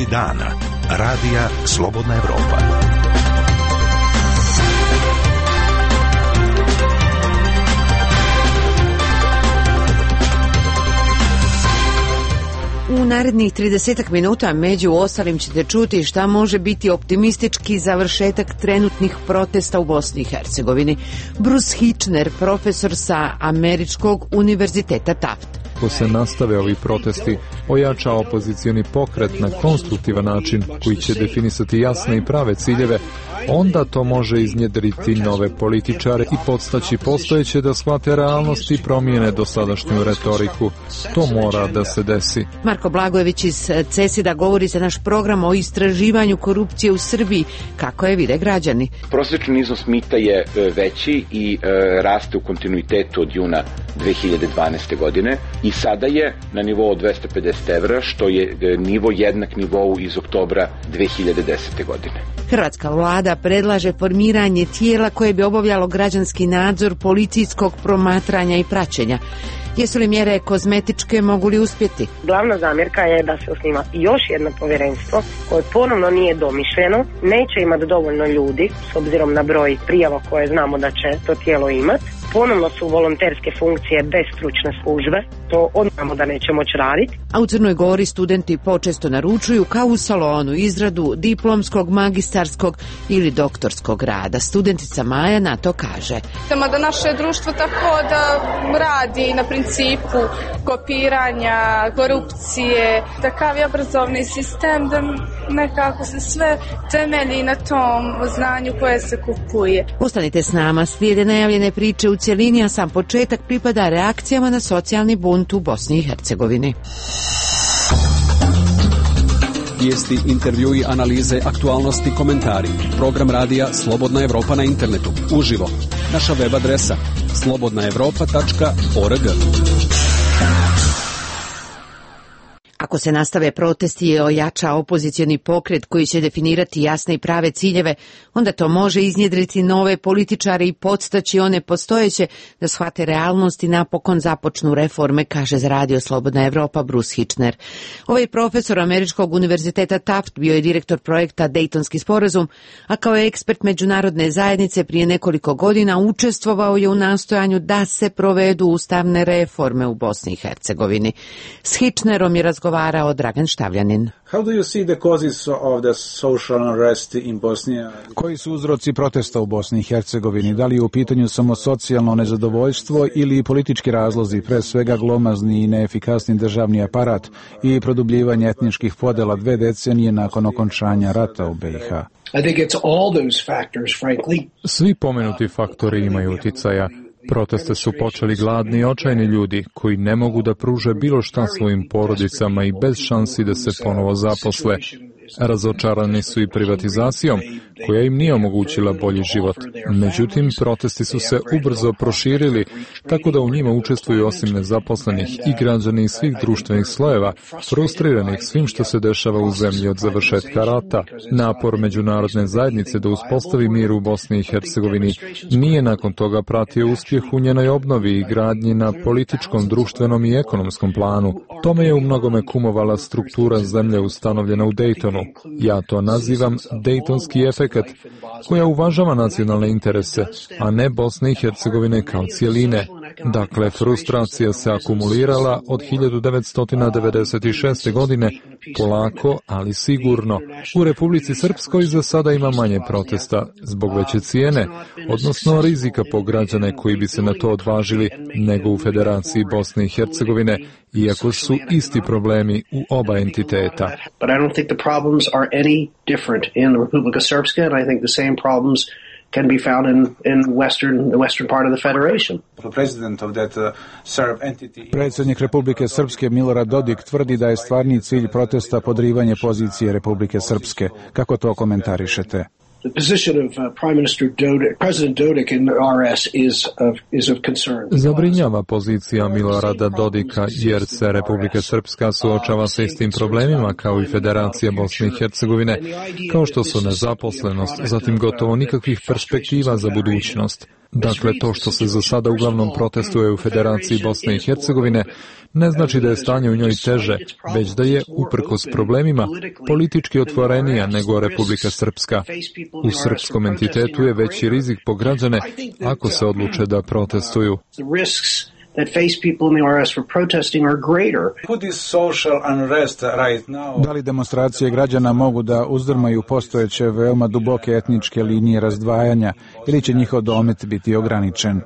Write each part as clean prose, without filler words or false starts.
Vijesti dana. Radija Slobodna Evropa. U narednih 30 minuta među ostalim ćete čuti šta može biti optimistički završetak trenutnih protesta u Bosni i Hercegovini. Bruce Hitchner, profesor sa Američkog univerziteta Taft. Ako se nastave ovi protesti, ojača opozicioni pokret na konstruktivan način koji će definisati jasne i prave ciljeve, onda to može iznjedriti nove političare i podstaći postojeće da shvate realnost i promijene dosadašnju retoriku. To mora da se desi. Marko Blagojević iz CESID-a govori za naš program o istraživanju korupcije u Srbiji. Kako je vide građani? Prosječni iznos mita je veći i raste u kontinuitetu od juna 2012. godine i sada je na nivou od 250 evra, što je nivo jednak nivou iz oktobra 2010. godine. Hrvatska vlada predlaže formiranje tijela koje bi obavljalo građanski nadzor policijskog promatranja i praćenja. Jesu li mjere kozmetičke, mogu li uspjeti? Glavna zamjerka je da se osniva još jedno povjerenstvo koje ponovno nije domišljeno, neće imati dovoljno ljudi s obzirom na broj prijava koje znamo da će to tijelo imati. Ponovno su volonterske funkcije bez stručne službe, to odnamo da neće moći raditi. A u Crnoj Gori studenti počesto naručuju kao u salonu izradu diplomskog, magistarskog ili doktorskog rada. Studentica Maja na to kaže. Da naše društvo tako da radi na principu kopiranja, korupcije, takav je obrazovni sistem da nekako se sve temelji na tom znanju koje se kupuje. Ostanite s nama, slijede najavljene priče u cjelini, a sam početak pripada reakcijama na socijalni bunt u Bosni i Hercegovini. Vijesti, intervjui, analize, aktualnosti, komentari. Program radija Slobodna Evropa na internetu. Uživo. Naša web adresa slobodnaevropa.org. Ako se nastave protesti i ojača opozicioni pokret koji će definirati jasne i prave ciljeve, onda to može iznjedriti nove političare i podstaći one postojeće da shvate realnost i napokon započnu reforme, kaže za Radio Slobodna Evropa Bruce Hitchner. Ovaj profesor Američkog univerziteta Taft bio je direktor projekta Dejtonski sporazum, a kao ekspert međunarodne zajednice prije nekoliko godina učestvovao je u nastojanju da se provedu ustavne reforme u Bosni i Hercegovini. S Hitchnerom je razgovarao Dragan Štavljanin. Koji su uzroci protesta u Bosni i Hercegovini? Da li je u pitanju samo socijalno nezadovoljstvo ili politički razlozi, pre svega glomazni i neefikasni državni aparat i produbljivanje etničkih podela 2 decenije nakon okončanja rata u BiH? Svi pomenuti faktori imaju uticaja. Proteste su počeli gladni i očajni ljudi koji ne mogu da pruže bilo šta svojim porodicama i bez šansi da se ponovo zaposle. Razočarani su i privatizacijom, koja im nije omogućila bolji život. Međutim, protesti su se ubrzo proširili, tako da u njima učestvuju osim nezaposlenih i građani iz svih društvenih slojeva, frustriranih svim što se dešava u zemlji od završetka rata. Napor međunarodne zajednice da uspostavi mir u Bosni i Hercegovini nije nakon toga pratio uspjeh u njenoj obnovi i gradnji na političkom, društvenom i ekonomskom planu. Tome je u mnogome kumovala struktura zemlje ustanovljena u Dejtonu. Ja to nazivam Dejtonski efekat, koja uvažava nacionalne interese, a ne Bosne i Hercegovine kao cijeline. Dakle, frustracija se akumulirala od 1996. godine, polako, ali sigurno. U Republici Srpskoj za sada ima manje protesta, zbog veće cijene, odnosno rizika po građane koji bi se na to odvažili, nego u Federaciji Bosne i Hercegovine, iako su isti problemi u oba entiteta. Can be found in the western part of the federation. Predsjednik Republike Srpske Milorad Dodik tvrdi da je stvarni cilj protesta podrivanje pozicije Republike Srpske. Kako to komentarišete? The position of President Dodik in RS is of concern. Zabrinjava pozicija Milorada Dodika jer se Republika Srpska suočava sa istim problemima kao i Federacija Bosne i Hercegovine, kao što su nezaposlenost, zatim gotovo nikakvih perspektiva za budućnost. Dakle, to što se za sada uglavnom protestuje u Federaciji Bosne i Hercegovine ne znači da je stanje u njoj teže, već da je, uprkos problemima, politički otvorenija nego Republika Srpska. U srpskom entitetu je veći rizik po građane ako se odluče da protestuju. That face people in the RS for protesting are greater. Da li demonstracije građana mogu da uzdrmaju postojeće veoma duboke etničke linije razdvajanja ili će njihov domet biti ograničen?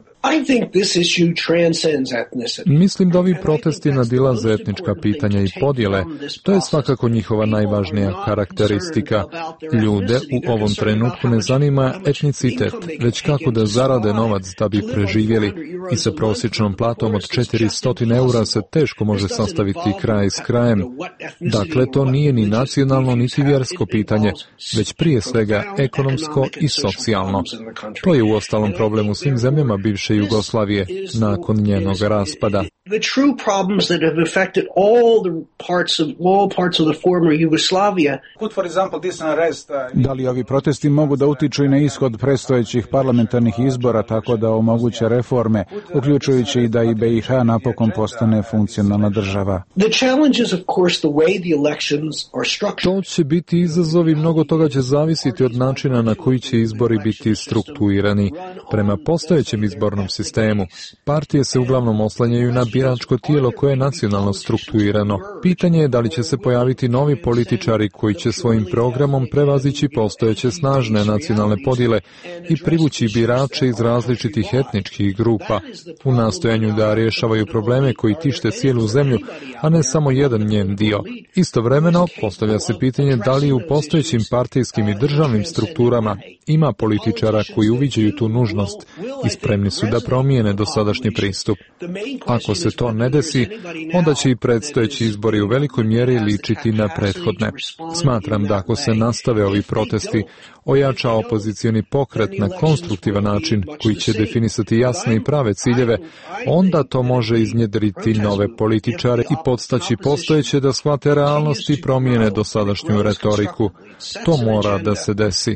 Mislim da ovi protesti nadilaze etnička pitanja i podjele. To je svakako njihova najvažnija karakteristika. Ljude u ovom trenutku ne zanima etnicitet, već kako da zarade novac da bi preživjeli. I sa prosječnom platom od 400 eura se teško može sastaviti kraj s krajem. Dakle, to nije ni nacionalno, niti vjersko pitanje, već prije svega ekonomsko i socijalno. To je uostalom problem u svim zemljama bivše Jugoslavije nakon njenog raspada. The true problems that have affected all parts of the former Yugoslavia. Da li ovi protesti mogu da utiču i na ishod predstojećih parlamentarnih izbora tako da omoguće reforme, uključujući i da i BiH napokon postane funkcionalna država? The challenge is of course the way the elections are structured. To će biti izazov i mnogo toga će zavisiti od načina na koji će izbori biti strukturirani. Prema postojećem izbornom sistemu, partije se uglavnom oslanjaju na biračko tijelo koje je nacionalno strukturirano. Pitanje je da li će se pojaviti novi političari koji će svojim programom prevazići postojeće snažne nacionalne podjele i privući birače iz različitih etničkih grupa u nastojanju da rješavaju probleme koji tište cijelu zemlju, a ne samo jedan njen dio. Istovremeno postavlja se pitanje da li u postojećim partijskim i državnim strukturama ima političara koji uviđaju tu nužnost i spremni su da promijene dosadašnji pristup. Ako se to ne desi, onda će i predstojeći izbori u velikoj mjeri ličiti na prethodne. Smatram da ako se nastave ovi protesti, ojača opozicioni pokret na konstruktivan način koji će definisati jasne i prave ciljeve, onda to može iznjedriti nove političare i podstaći postojeće da shvate realnost i promijene dosadašnju retoriku. To mora da se desi.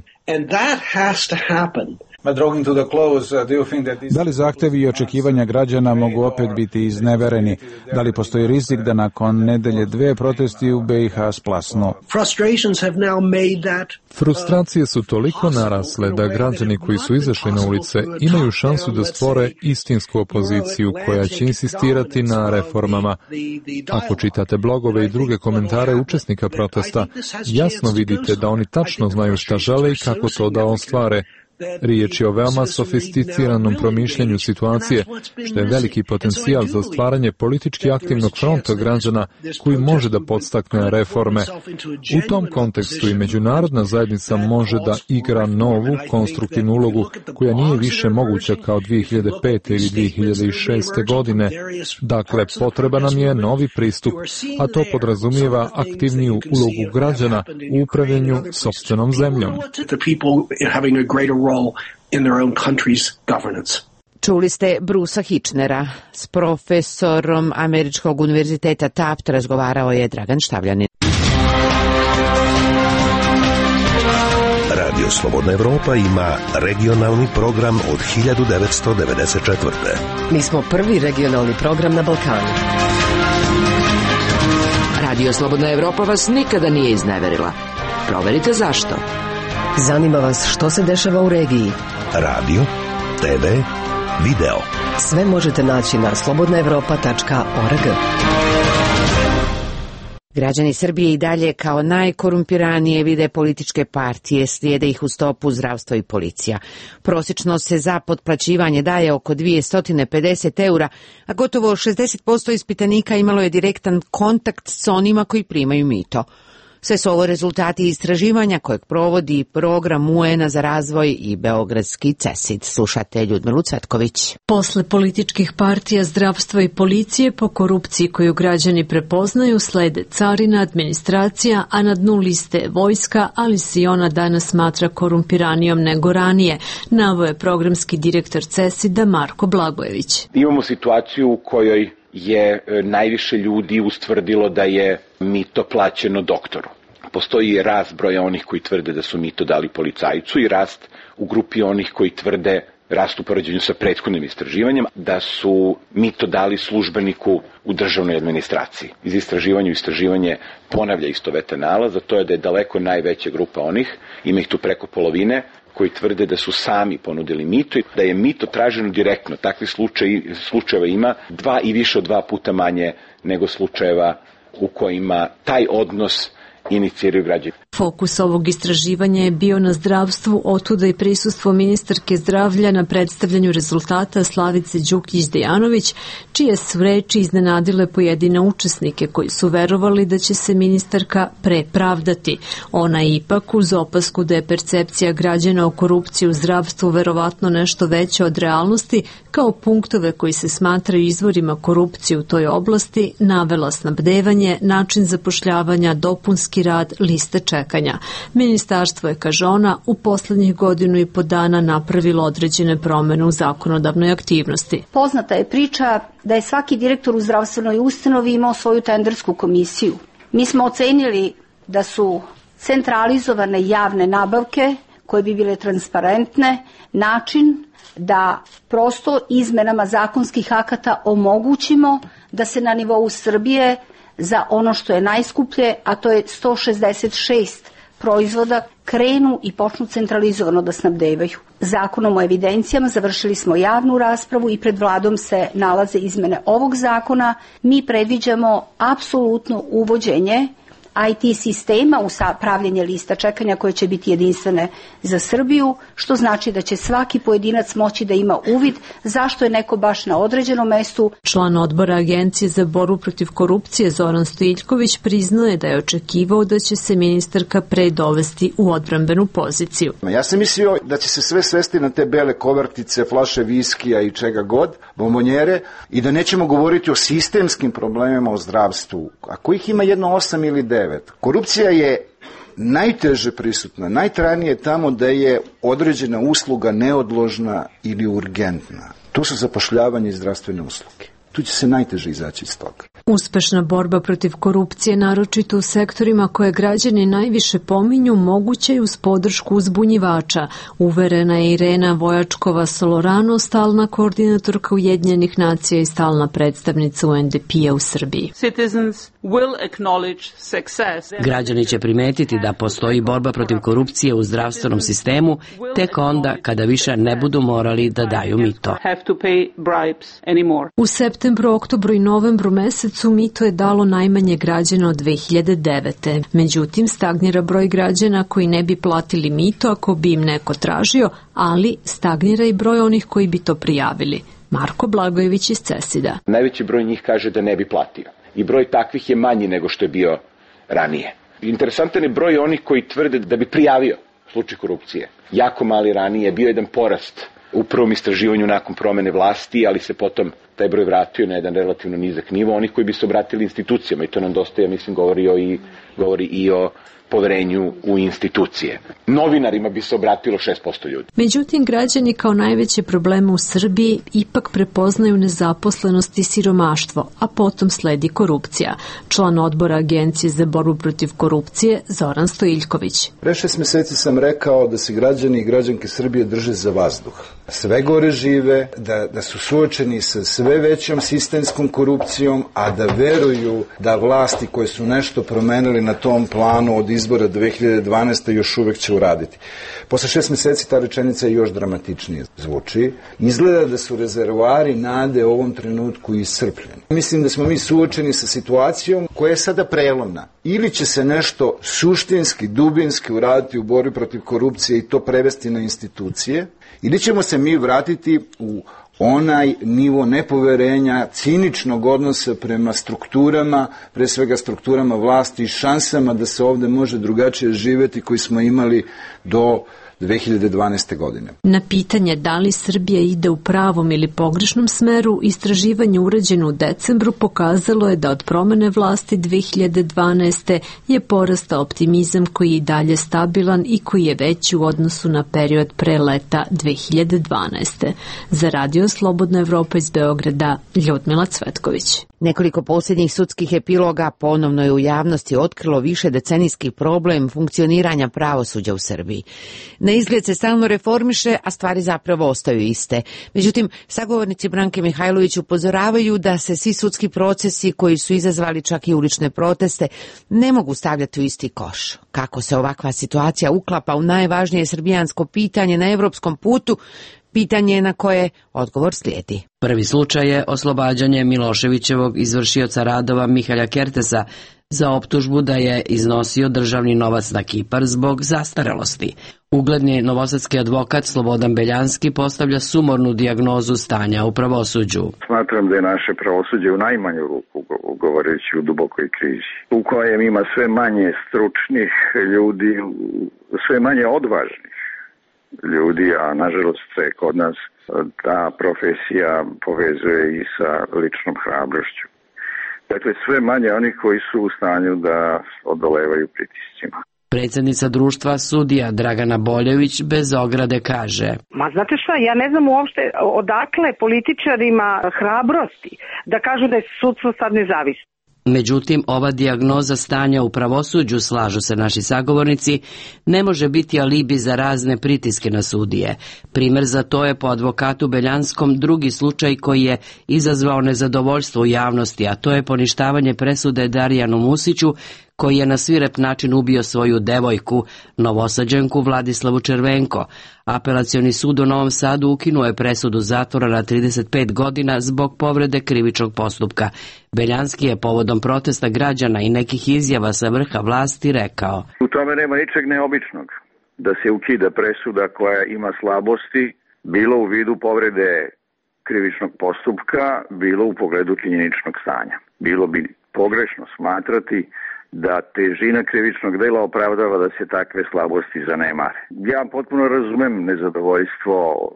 Da li zahtevi i očekivanja građana mogu opet biti iznevereni? Da li postoji rizik da nakon nedelje dve protesti u BiH splasnu? Frustracije su toliko narasle da građani koji su izašli na ulice imaju šansu da stvore istinsku opoziciju koja će insistirati na reformama. Ako čitate blogove i druge komentare učesnika protesta, jasno vidite da oni tačno znaju šta žele i kako to da ostvare. Riječ je o veoma sofisticiranom promišljanju situacije, što je veliki potencijal za stvaranje politički aktivnog fronta građana koji može da podstakne reforme. U tom kontekstu i međunarodna zajednica može da igra novu, konstruktivnu ulogu koja nije više moguća kao 2005. ili 2006. godine. Dakle, potreba nam je novi pristup, a to podrazumijeva aktivniju ulogu građana u upravljanju sopstvenom zemljom. In their own country's governance. Čuli ste Brusa Hitchnera. S profesorom Američkog univerziteta Taft razgovarao je Dragan Štavljanin. Radio Slobodna Evropa ima regionalni program od 1994. Mi smo prvi regionalni program na Balkanu. Radio Slobodna Evropa vas nikada nije izneverila. Proverite zašto. Zanima vas što se dešava u regiji. Radio, TV, video. Sve možete naći na slobodnaevropa.org. Građani Srbije i dalje kao najkorumpiranije vide političke partije, slijede ih u stopu zdravstvo i policija. Prosječno se za potplaćivanje daje oko 250 eura, a gotovo 60% ispitanika imalo je direktan kontakt s onima koji primaju mito. Sve su ovo rezultati istraživanja kojeg provodi program UN-a za razvoj i beogradski CESID. Slušate Ljudmilu Cvetković. Posle političkih partija, zdravstva i policije po korupciji koju građani prepoznaju slede carina, administracija, a na dnu liste je vojska, ali se i ona danas smatra korumpiranijom nego ranije, naveo je programski direktor CESID-a Marko Blagojević. Imamo situaciju u kojoj je najviše ljudi ustvrdilo da je mito plaćeno doktoru. Postoji rast broja onih koji tvrde da su mito dali policajcu i rast u grupi onih koji tvrde rast u poređenju sa prethodnim istraživanjem, da su mito dali službeniku u državnoj administraciji. Iz istraživanja u istraživanje ponavlja istovetan nalaz, a to je da je daleko najveća grupa onih, ima ih tu preko polovine, koji tvrde da su sami ponudili mito i da je mito traženo direktno. Takvih slučajeva ima 2 i više od 2 puta manje nego slučajeva u kojima taj odnos iniciraju građani. Fokus ovog istraživanja je bio na zdravstvu, otuda i prisustvo ministarke zdravlja na predstavljanju rezultata Slavice Đukić-Dejanović, čije su reči iznenadile pojedine učesnike koji su verovali da će se ministarka prepravdati. Ona je ipak uz opasku da je percepcija građana o korupciji u zdravstvu verovatno nešto veća od realnosti, kao punktove koji se smatraju izvorima korupcije u toj oblasti, navela snabdevanje, način zapošljavanja, dopunski rad, liste čekanja. Ministarstvo je, kaže ona, u poslednjih 1.5 godina napravilo određene promene u zakonodavnoj aktivnosti. Poznata je priča da je svaki direktor u zdravstvenoj ustanovi imao svoju tendersku komisiju. Mi smo ocenili da su centralizovane javne nabavke koje bi bile transparentne način da prosto izmenama zakonskih akata omogućimo da se na nivou Srbije za ono što je najskuplje, a to je 166 proizvoda, krenu i počnu centralizovano da snabdevaju. Zakonom o evidencijama završili smo javnu raspravu i pred vladom se nalaze izmene ovog zakona. Mi predviđamo apsolutno uvođenje IT sistema u pravljenje lista čekanja koje će biti jedinstvene za Srbiju, što znači da će svaki pojedinac moći da ima uvid zašto je neko baš na određenom mestu. Član odbora Agencije za borbu protiv korupcije Zoran Stojiljković priznaje da je očekivao da će se ministarka pre dovesti u odbrambenu poziciju. Ja sam mislio da će se sve svesti na te bele kovertice, flaše viskija i čega god, bombonjere, i da nećemo govoriti o sistemskim problemima u zdravstvu, a kojih ima jedno 8 ili 9. Korupcija je najteže prisutna, najtrajnije tamo da je određena usluga neodložna ili urgentna. Tu su zapošljavanje i zdravstvene usluge. Tu će se najteže izaći iz toga. Uspešna borba protiv korupcije, naročito u sektorima koje građani najviše pominju, moguće je uz podršku uzbunjivača. Uverena je Irena Vojačkova-Solorano, stalna koordinatorka Ujedinjenih nacija i stalna predstavnica UNDP-a u Srbiji. Građani će primetiti da postoji borba protiv korupcije u zdravstvenom sistemu tek onda kada više ne budu morali da daju mito. U septembru, oktobru i novembru mesecu mito je dalo najmanje građana od 2009. Međutim, stagnira broj građana koji ne bi platili mito ako bi im neko tražio, ali stagnira i broj onih koji bi to prijavili. Marko Blagojević iz CESID-a. Najveći broj njih kaže da ne bi platio. I broj takvih je manji nego što je bio ranije. Interesantan je broj onih koji tvrde da bi prijavio slučaj korupcije. Jako mali ranije, bio jedan porast u prvom istraživanju nakon promene vlasti, ali se potom taj broj vratio na jedan relativno nizak nivo. Oni koji bi se obratili institucijama, i to nam dosta, ja mislim, govori i o poverenju u institucije. Novinarima bi se obratilo 6% ljudi. Međutim, građani kao najveće probleme u Srbiji ipak prepoznaju nezaposlenost i siromaštvo, a potom sledi korupcija. Član odbora Agencije za borbu protiv korupcije Zoran Stojiljković. Pre 6 meseci sam rekao da se građani i građanke Srbije drže za vazduh. Sve gore žive, da su suočeni sa sve većom sistemskom korupcijom, a da veruju da vlasti koje su nešto promenili na tom planu od izbora 2012. još uvek će uraditi. Posle 6 meseci ta rečenica još dramatičnije zvuči. Izgleda da su rezervoari nade u ovom trenutku iscrpljeni. Mislim da smo mi suočeni sa situacijom koja je sada prelomna. Ili će se nešto suštinski, dubinski uraditi u borbi protiv korupcije i to prevesti na institucije, ili ćemo se mi vratiti u onaj nivo nepoverenja, ciničnog odnosa prema strukturama, pre svega strukturama vlasti i šansama da se ovde može drugačije živeti koji smo imali do 2012. godine. Na pitanje da li Srbija ide u pravom ili pogrešnom smeru, istraživanje urađeno u decembru pokazalo je da od promene vlasti 2012. je porastao optimizam koji je i dalje stabilan i koji je veći u odnosu na period pre leta 2012. Za Radio Slobodna Evropa iz Beograda, Ljudmila Cvetković. Nekoliko posljednjih sudskih epiloga ponovno je u javnosti otkrilo više decenijski problem funkcioniranja pravosuđa u Srbiji. Na Na izgled se stalno reformiše, a stvari zapravo ostaju iste. Međutim, sagovornici Branke Mihajlović upozoravaju da se svi sudski procesi koji su izazvali čak i ulične proteste ne mogu stavljati u isti koš. Kako se ovakva situacija uklapa u najvažnije srbijansko pitanje na evropskom putu, pitanje na koje odgovor slijedi. Prvi slučaj je oslobađanje Miloševićevog izvršioca radova Mihalja Kertesa za optužbu da je iznosio državni novac na Kipar zbog zastarelosti. Ugledni novosadski advokat Slobodan Beljanski postavlja sumornu dijagnozu stanja u pravosuđu. Smatram da je naše pravosuđe u najmanju ruku, govoreći u dubokoj krizi, u kojem ima sve manje stručnih ljudi, sve manje odvažnih ljudi, a nažalost se kod nas ta profesija povezuje i sa ličnom hrabrošću. Dakle, sve manje onih koji su u stanju da odolevaju pritiscima. Predsjednica društva sudija Dragana Boljević bez ograde kaže: Ma znate šta, ja ne znam uopšte odakle političarima hrabrosti da kažu da je sudstvo sad nezavisno. Međutim, ova dijagnoza stanja u pravosuđu, slažu se naši sagovornici, ne može biti alibi za razne pritiske na sudije. Primer za to je po advokatu Beljanskom drugi slučaj koji je izazvao nezadovoljstvo u javnosti, a to je poništavanje presude Darijanu Musiću, koji je na svirep način ubio svoju devojku, Novosađanku Vladislavu Červenko. Apelacioni sud u Novom Sadu ukinuo je presudu zatvora na 35 godina zbog povrede krivičnog postupka. Beljanski je povodom protesta građana i nekih izjava sa vrha vlasti rekao: U tome nema ničeg neobičnog, da se ukida presuda koja ima slabosti, bilo u vidu povrede krivičnog postupka, bilo u pogledu činjeničnog stanja. Bilo bi pogrešno smatrati da težina krivičnog dela opravdava da se takve slabosti zanemare. Ja potpuno razumem nezadovoljstvo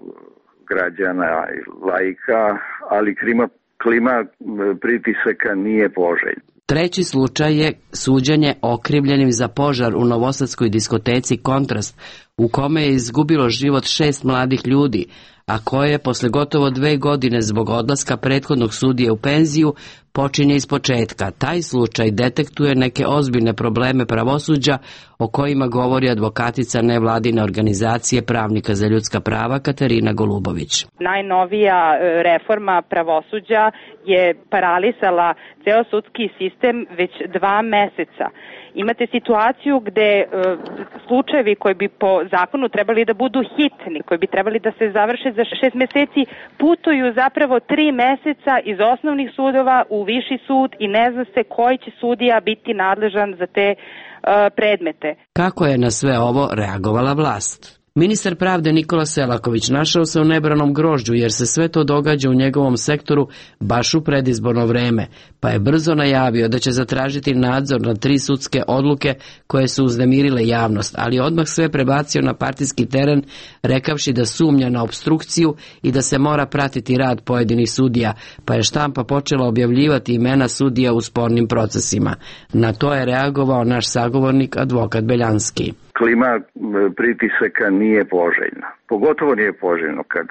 građana i laika, ali klima pritisaka nije poželjna. Treći slučaj je suđenje okrivljenim za požar u novosadskoj diskoteci Kontrast, u kome je izgubilo život 6 mladih ljudi, a koje je posle gotovo 2 godine zbog odlaska prethodnog sudije u penziju počinje ispočetka. Taj slučaj detektuje neke ozbiljne probleme pravosuđa o kojima govori advokatica nevladine organizacije Pravnika za ljudska prava Katarina Golubović. Najnovija reforma pravosuđa je paralisala ceo sudski sistem već 2 meseca. Imate situaciju gde slučajevi koji bi po zakonu trebali da budu hitni, koji bi trebali da se završe za 6 meseci, putuju zapravo 3 meseca iz osnovnih sudova u viši sud i ne zna se koji će sudija biti nadležan za te predmete. Kako je na sve ovo reagovala vlast? Ministar pravde Nikola Selaković našao se u nebranom grožđu jer se sve to događa u njegovom sektoru baš u predizborno vreme, pa je brzo najavio da će zatražiti nadzor na 3 sudske odluke koje su uznemirile javnost, ali odmah sve prebacio na partijski teren, rekavši da sumnja na opstrukciju i da se mora pratiti rad pojedinih sudija, pa je štampa počela objavljivati imena sudija u spornim procesima. Na to je reagovao naš sagovornik advokat Beljanski. Klima pritisaka nije poželjna. Pogotovo nije poželjno kad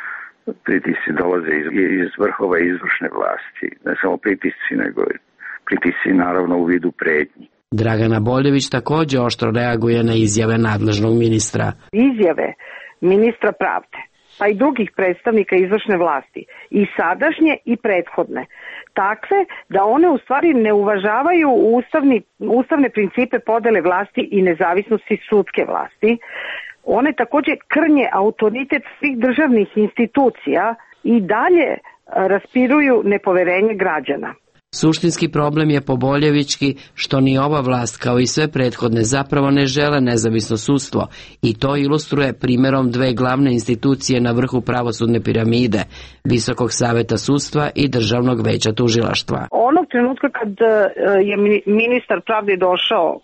pritisci dolaze iz vrhova izvršne vlasti. Ne samo pritisci, nego i pritisci naravno u vidu pretnji. Dragana Boljević također oštro reaguje na izjave nadležnog ministra. Izjave ministra pravde, pa i drugih predstavnika izvršne vlasti, i sadašnje i prethodne, takve da one u stvari ne uvažavaju ustavne principe podele vlasti i nezavisnosti sudske vlasti. One također krnje autoritet svih državnih institucija i dalje raspiruju nepoverenje građana. Suštinski problem je po Boljevički što ni ova vlast kao i sve prethodne zapravo ne žele nezavisno sudstvo i to ilustruje primjerom 2 glavne institucije na vrhu pravosudne piramide, Visokog saveta sudstva i Državnog veća tužilaštva. Onog trenutka kad je ministar pravde došao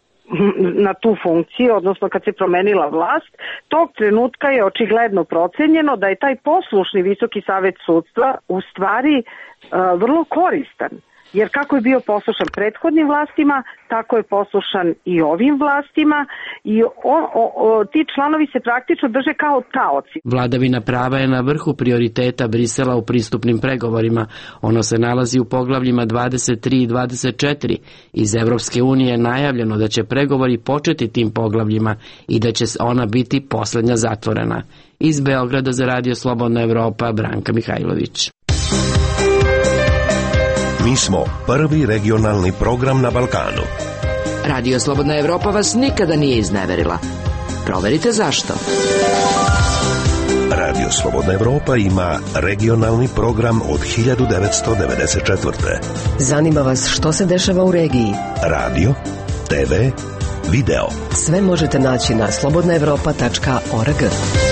na tu funkciju, odnosno kad se promenila vlast, tog trenutka je očigledno procenjeno da je taj poslušni Visoki savet sudstva u stvari vrlo koristan Jer kako je bio poslušan prethodnim vlastima, tako je poslušan i ovim vlastima i ti članovi se praktično drže kao taoci. Vladavina prava je na vrhu prioriteta Brisela u pristupnim pregovorima. Ono se nalazi u poglavljima 23 i 24. Iz Evropske unije je najavljeno da će pregovori početi tim poglavljima i da će ona biti posljednja zatvorena. Iz Beograda za Radio Slobodna Evropa, Branka Mihajlović. Mi smo prvi regionalni program na Balkanu. Radio Slobodna Evropa vas nikada nije izneverila. Proverite zašto. Radio Slobodna Evropa ima regionalni program od 1994. Zanima vas što se dešava u regiji? Radio, TV, video. Sve možete naći na slobodnaevropa.org.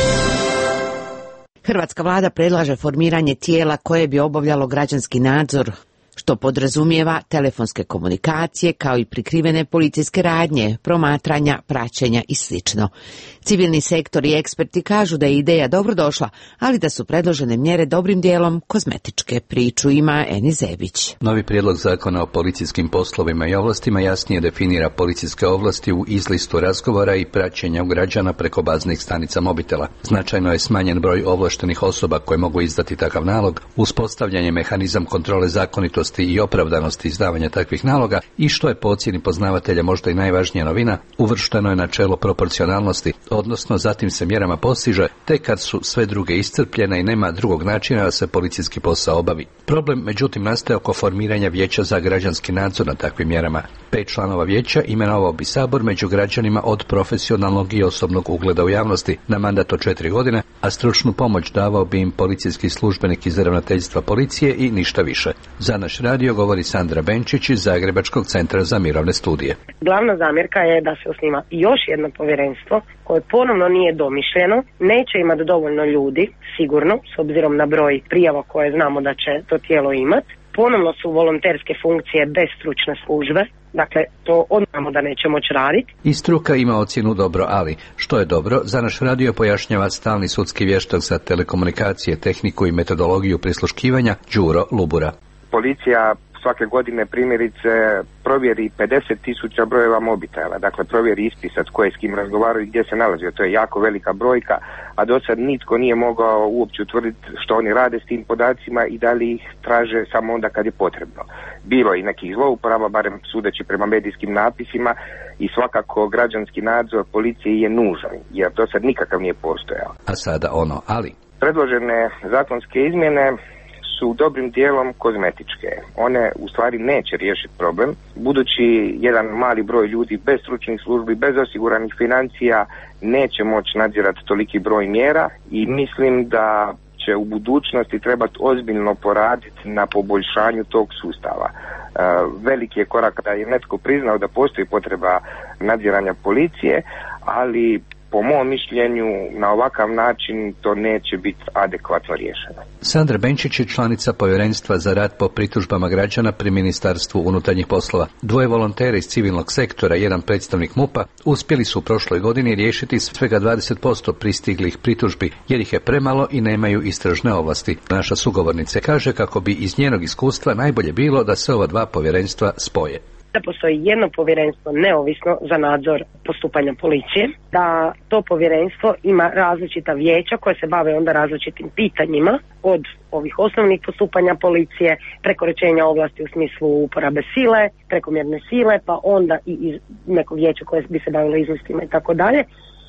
Hrvatska vlada predlaže formiranje tijela koje bi obavljalo građanski nadzor, što podrazumijeva telefonske komunikacije kao i prikrivene policijske radnje, promatranja, praćenja i sl. Civilni sektor i eksperti kažu da je ideja dobro došla, ali da su predložene mjere dobrim dijelom kozmetičke. Priču ima Eni Zebić. Novi prijedlog zakona o policijskim poslovima i ovlastima jasnije definira policijske ovlasti u izlistu razgovora i praćenja građana preko baznih stanica mobitela. Značajno je smanjen broj ovlaštenih osoba koje mogu izdati takav nalog, uspostavljanje mehanizam kontrole zakonitosti i opravdanosti izdavanja takvih naloga i, što je po ocjeni poznavatelja možda i najvažnija novina, uvršteno je načelo proporcionalnosti, odnosno zatim se mjerama postiže tek kad su sve druge iscrpljene i nema drugog načina da se policijski posao obavi. Problem međutim nastaje oko formiranja vijeća za građanski nadzor na takvim mjerama. 5 članova vijeća imenovao bi Sabor među građanima od profesionalnog i osobnog ugleda u javnosti na mandat od 4 godine, a stručnu pomoć davao bi im policijski službenik iz ravnateljstva policije i ništa više. Za naš radio govori Sandra Benčić iz Zagrebačkog centra za mirovne studije. Glavna zamjerka je da se osniva još jedno povjerenstvo koje ponovno nije domišljeno, neće imati dovoljno ljudi, sigurno, s obzirom na broj prijava koje znamo da će to tijelo imati. Ponovno su volonterske funkcije bez stručne službe, dakle to odmah da neće moći raditi. I struka ima ocjenu dobro, ali što je dobro, za naš radio pojašnjava stalni sudski vještak za telekomunikacije, tehniku i metodologiju prisluškivanja Đuro Lubura. Policija svake godine primjerice provjeri 50.000 brojeva mobitela, dakle provjeri ispisat ko je s kim razgovarao i gdje se nalazio. To je jako velika brojka, a do sad nitko nije mogao uopće utvrditi što oni rade s tim podacima i da li ih traže samo onda kad je potrebno. Bilo i nekih zlouporaba, barem sudeći prema medijskim napisima, i svakako građanski nadzor policije je nužan, jer do sad nikakav nije postojao. A sada ono, ali predložene zakonske izmjene su dobrim dijelom kozmetičke. One u stvari neće riješiti problem, budući jedan mali broj ljudi bez stručnih službi, bez osiguranih financija neće moći nadzirati toliki broj mjera i mislim da će u budućnosti trebati ozbiljno poraditi na poboljšanju tog sustava. Veliki je korak da je netko priznao da postoji potreba nadziranja policije, ali po mom mišljenju na ovakav način to neće biti adekvatno riješeno. Sandra Benčić je članica povjerenstva za rad po pritužbama građana pri Ministarstvu unutarnjih poslova. 2 volontera iz civilnog sektora i 1 predstavnik MUP-a uspjeli su u prošloj godini riješiti svega 20% pristiglih pritužbi, jer ih je premalo i nemaju istražne ovlasti. Naša sugovornica kaže kako bi iz njenog iskustva najbolje bilo da se ova 2 povjerenstva spoje. Da postoji jedno povjerenstvo neovisno za nadzor postupanja policije, da to povjerenstvo ima različita vijeća koje se bave onda različitim pitanjima, od ovih osnovnih postupanja policije, prekoračenja ovlasti u smislu uporabe sile, prekomjerne sile, pa onda i neko vijeće koje bi se bavilo izlistima i tako dalje,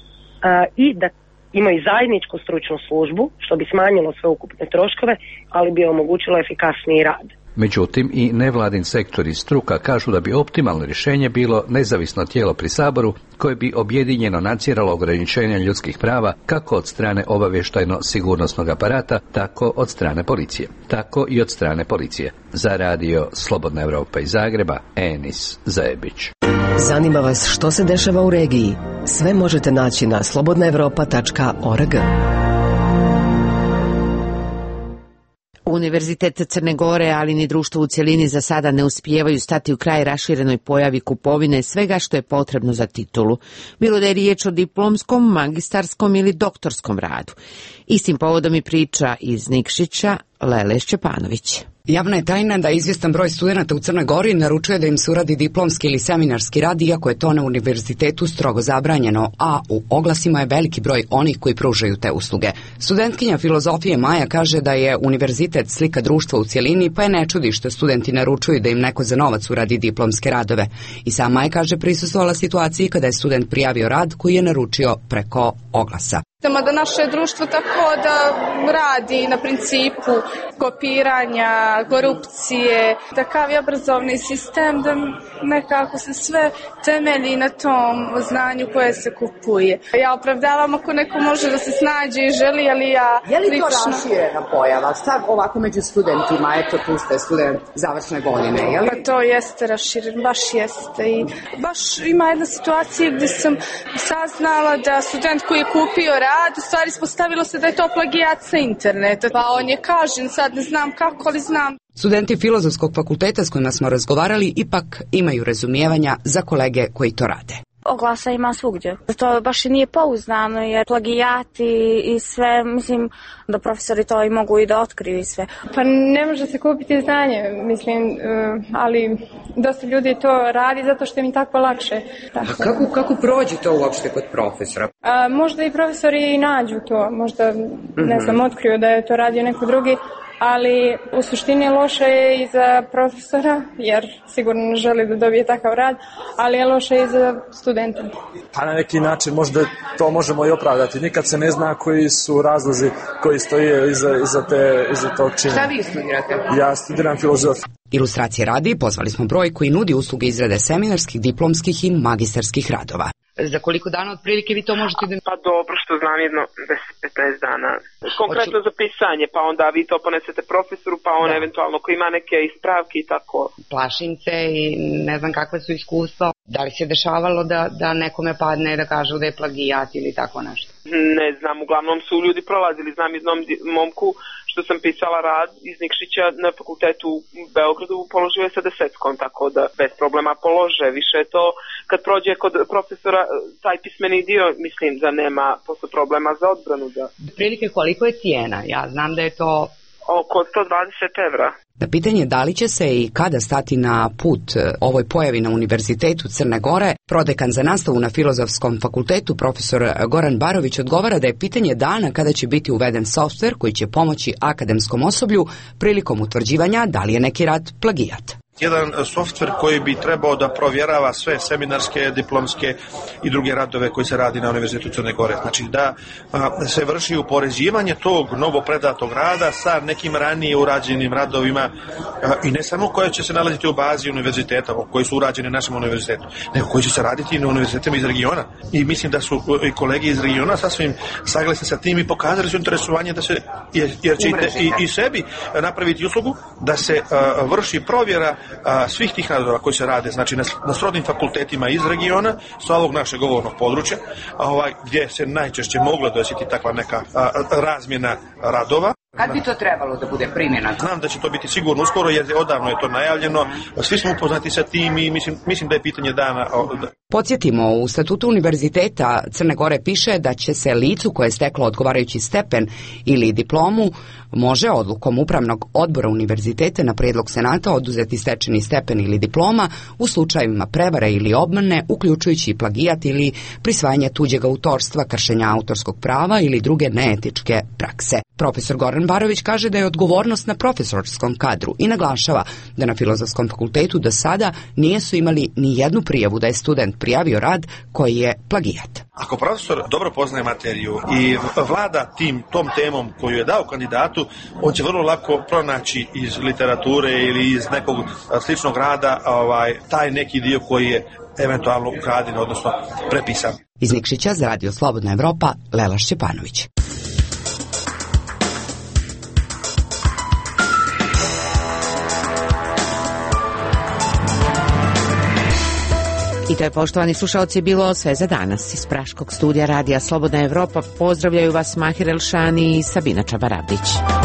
i da imaju zajedničku stručnu službu, što bi smanjilo sveukupne troškove, ali bi omogućilo efikasniji rad. Međutim, i nevladin sektor i struka kažu da bi optimalno rješenje bilo nezavisno tijelo pri Saboru koje bi objedinjeno nadziralo ograničenja ljudskih prava kako od strane obavještajno-sigurnosnog aparata, tako od strane policije. Tako i od strane policije. Za radio Slobodna Evropa iz Zagreba, Enis Zajebić. Zanima vas što se dešava u regiji? Sve možete naći na slobodnaevropa.org. Univerzitet Crne Gore, ali ni društvo u cjelini za sada ne uspijevaju stati u kraj raširenoj pojavi kupovine svega što je potrebno za titulu, bilo da je riječ o diplomskom, magistarskom ili doktorskom radu. Istim povodom i priča iz Nikšića Lele Šćepanović. Javna je tajna da izvjestan broj studenata u Crnoj Gori naručuje da im se uradi diplomski ili seminarski rad, iako je to na univerzitetu strogo zabranjeno, a u oglasima je veliki broj onih koji pružaju te usluge. Studentkinja filozofije Maja kaže da je univerzitet slika društva u cjelini, pa je ne čudi što studenti naručuju da im neko za novac uradi diplomske radove. I sama Maja kaže prisustvovala situaciji kada je student prijavio rad koji je naručio preko oglasa. Da naše društvo tako da radi na principu kopiranja, korupcije, takav je obrazovni sistem da nekako se sve temelji na tom znanju koje se kupuje. Ja opravdavam ako neko može da se snađe i želi, ali ja... Je li to raširena pojava? Sad ovako među studentima, eto tu ste student završne godine, je li? Pa to jeste rašireno, baš jeste. I baš ima jedna situacija gdje sam saznala da student koji je kupio rad, u stvari ispostavilo se da je to plagijat sa interneta. Pa on je kažen, sad ne znam kako, ali znam. Studenti Filozofskog fakulteta s kojima smo razgovarali ipak imaju razumijevanja za kolege koji to rade. Oglasa ima svugdje. To baš i nije pouzdano jer plagijati i sve, mislim da profesori to i mogu i da otkriju i sve. Pa ne može se kupiti znanje, mislim, ali dosta ljudi to radi zato što im je tako lakše. Tako. A kako prođe to uopšte kod profesora? Možda i profesori nađu to, možda ne znam, otkriju da je to radio neko drugi. Ali u suštini loše je i za profesora, jer sigurno ne želi da dobije takav rad, ali je loše i za studenta. Pa na neki način možda to možemo i opravdati. Nikad se ne zna koji su razlozi koji stoje iza tog čina. Šta vi studirate? Ja studiram filozofiju. Ilustracije radi pozvali smo broj koji nudi usluge izrade seminarskih, diplomskih i magistarskih radova. Za koliko dana otprilike vi to možete da... Pa dobro, što znam, jedno 10-15 dana. Konkretno za pisanje, pa onda vi to ponesete profesoru, pa on eventualno koji ima neke ispravke i tako. Plašim se i ne znam kakve su iskustva. Da li se dešavalo da nekome padne da kažu da je plagijat ili tako nešto? Ne znam, uglavnom su ljudi prolazili, znam jednom momku što sam pisala rad iz Nikšića na fakultetu u Beogradu, položio je sa 10, tako da bez problema polože. Više je to kad prođe kod profesora taj pismeni dio, mislim da nema posle problema za odbranu. Prilike koliko je cijena? Ja znam da je to... Oko 120 evra. Na pitanje da li će se i kada stati na put ovoj pojavi na Univerzitetu Crne Gore, prodekan za nastavu na Filozofskom fakultetu profesor Goran Barović odgovara da je pitanje dana kada će biti uveden softver koji će pomoći akademskom osoblju prilikom utvrđivanja da li je neki rad plagijat. Jedan softver koji bi trebao da provjerava sve seminarske, diplomske i druge radove koji se radi na Univerzitetu Crne Gore. Znači da se vrši upoređivanje tog novopredatog rada sa nekim ranije urađenim radovima i ne samo koje će se nalaziti u bazi univerziteta, koji su urađeni na našem univerzitetu, nego koji će se raditi na univerzitetima iz regiona. I mislim da su i kolege iz regiona sasvim saglasni sa tim i pokazali su interesovanje da se, jer će i sebi napraviti uslugu da se vrši provjera svih tih radova koji se rade, znači na srodnim fakultetima iz regiona, sa ovog našeg govornog područja, gdje se najčešće moglo desiti takva neka razmjena radova. Kad bi to trebalo da bude primjena? Znam da će to biti sigurno uskoro, jer odavno je to najavljeno. Svi smo upoznati sa tim i mislim da je pitanje dana. Podsjetimo, u statutu Univerziteta Crne Gore piše da će se licu koje je steklo odgovarajući stepen ili diplomu može odlukom Upravnog odbora univerziteta na prijedlog Senata oduzeti stečeni stepen ili diploma u slučajevima prevare ili obmane, uključujući plagijat ili prisvajanje tuđeg autorstva, kršenja autorskog prava ili druge neetičke prakse. Profesor Goran Barović kaže da je odgovornost na profesorskom kadru i naglašava da na Filozofskom fakultetu do sada nisu imali ni jednu prijavu da je student prijavio rad koji je plagijat. Ako profesor dobro poznaje materiju i vlada tom temom koju je dao kandidatu, on će vrlo lako pronaći iz literature ili iz nekog sličnog rada taj neki dio koji je eventualno ukraden, odnosno prepisan. Iz Nikšića za Radio Slobodna Evropa, Lela Šćepanović. I to je, poštovani slušalci, bilo sve za danas. Iz Praškog studija Radija Slobodna Evropa pozdravljaju vas Mahir Elšani i Sabina Čabarabić.